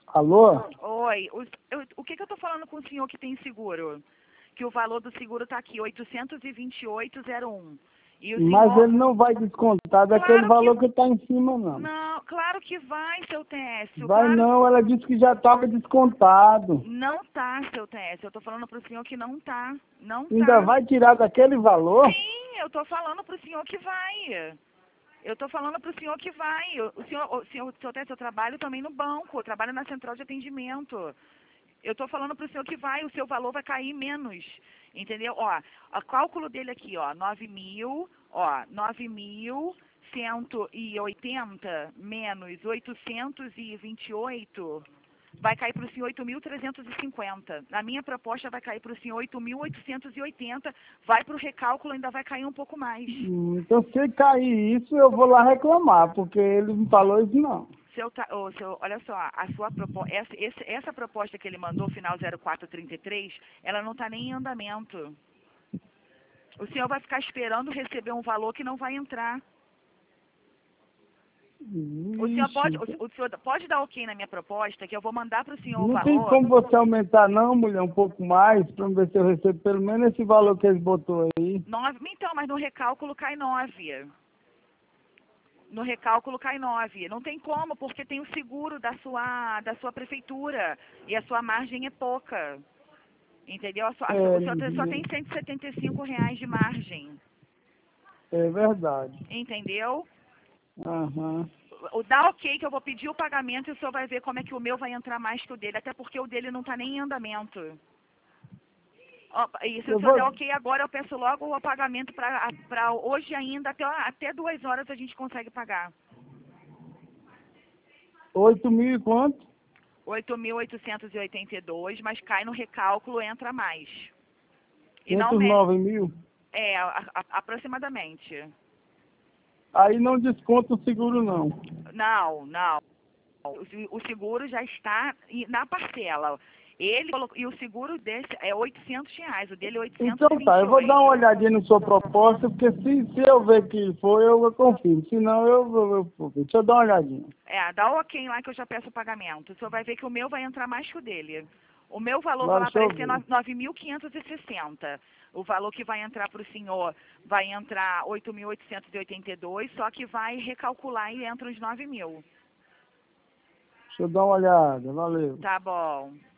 Alô? Oi, o que eu tô falando com o senhor que tem seguro? Que o valor do seguro tá aqui, 828,01. E o Mas senhor... ele não vai descontar daquele Claro valor que... que está em cima, não. Não, claro que vai, seu Técio, Vai claro... não, ela disse que já estava descontado. Não tá, seu Técio, eu tô falando pro senhor que não tá, não Ainda tá. vai tirar daquele valor? Sim, eu tô falando pro senhor que vai. Eu tô falando pro senhor que vai. O senhor tem seu trabalho também no banco, eu trabalho na central de atendimento. Eu tô falando pro senhor que vai, o seu valor vai cair menos. Entendeu? Ó, o cálculo dele aqui, ó, 9.180 menos 828 vai cair para o senhor 8.350. Na minha proposta vai cair para o senhor 8.880, vai para o recálculo, ainda vai cair um pouco mais. Então, se cair isso, eu vou lá reclamar, porque ele me falou isso não. Olha só, a sua proposta, essa proposta que ele mandou, final 0433, ela não está nem em andamento. O senhor vai ficar esperando receber um valor que não vai entrar. O senhor pode dar ok na minha proposta, que eu vou mandar para o senhor o Não tem valor. como você aumentar não, mulher, um pouco mais, para ver se eu recebo pelo menos esse valor que eles botou aí. 9, então, mas no recálculo cai 9. No recálculo cai 9. Não tem como, porque tem o seguro da sua prefeitura. E a sua margem é pouca. Entendeu? O senhor só tem R$ 175 de margem. É verdade. Entendeu? Aham. Dá ok que eu vou pedir o pagamento e o senhor vai ver como é que o meu vai entrar mais que o dele. Até porque o dele não está nem em andamento. Ó, e se o senhor der ok agora, eu peço logo o pagamento para hoje ainda. Até 2 horas a gente consegue pagar. 8.000 e quanto? 8.882, mas cai no recálculo, entra mais. E não 509 mil? é, aproximadamente. Aí não desconta o seguro não. Não. O seguro já está na parcela. Ele colocou, e o seguro desse é R$ 800, o dele é 828. Então tá, eu vou dar uma olhadinha na sua proposta, porque se eu ver que for, eu confio. Se não, eu deixa eu dar uma olhadinha. Dá o ok lá que eu já peço o pagamento. O senhor vai ver que o meu vai entrar mais que o dele. O meu valor Lá, vai deixa eu aparecer ver. 9.560. O valor que vai entrar para o senhor vai entrar 8.882, só que vai recalcular e entra os 9.000. Deixa eu dar uma olhada, valeu. Tá bom.